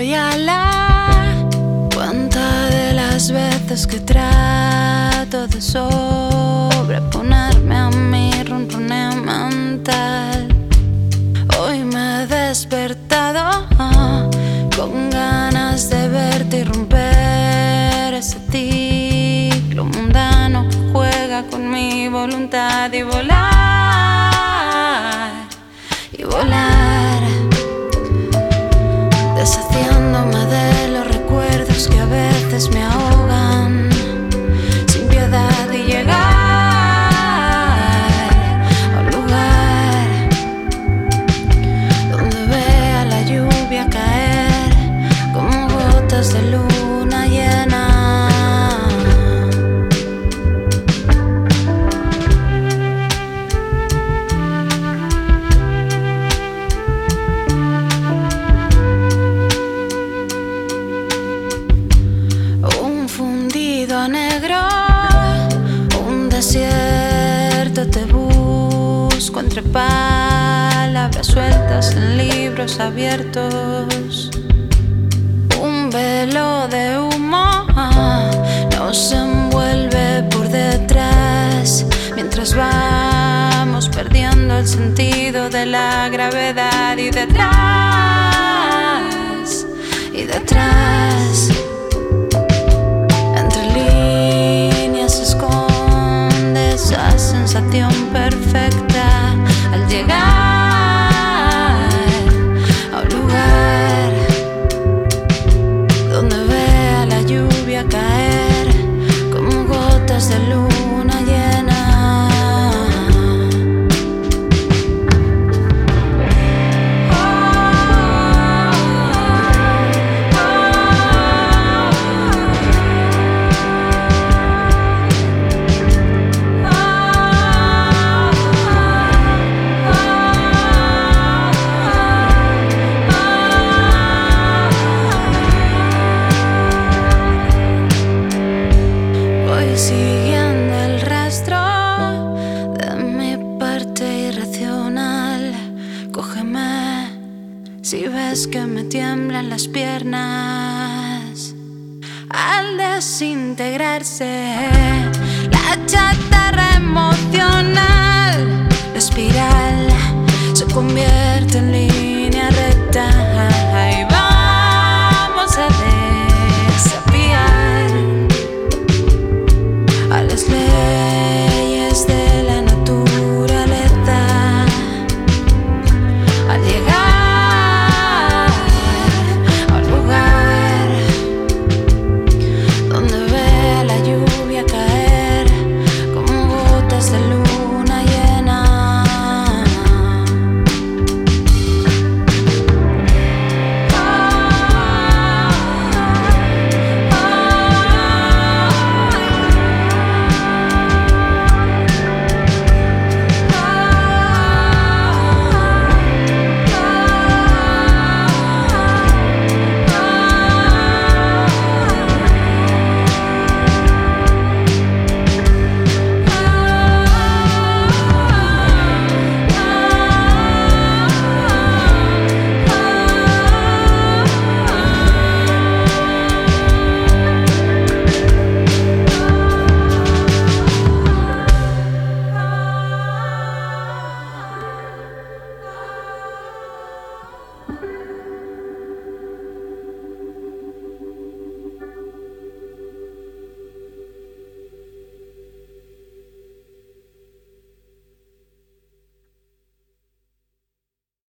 Perdí a la cuenta de las veces que trato de sobreponerme a mi ronroneo mental. Hoy me he despertado con ganas de verte y romper ese ciclo mundano que juega con mi voluntad y volar, y volar, deshaciéndome de los recuerdos que a veces me ahogan sin piedad y llegar a un lugar donde vea la lluvia caer como gotas de luna llena. Fundido a negro, un desierto te busco entre palabras sueltas en libros abiertos. Un velo de humo nos envuelve por detrás mientras vamos perdiendo el sentido de la gravedad, y detrás, y detrás esa sensación perfecta al llegar a un lugar donde vea la lluvia caer como gotas de luna llena. Siguiendo el rastro de mi parte irracional, cógeme si ves que me tiemblan las piernas al desintegrarse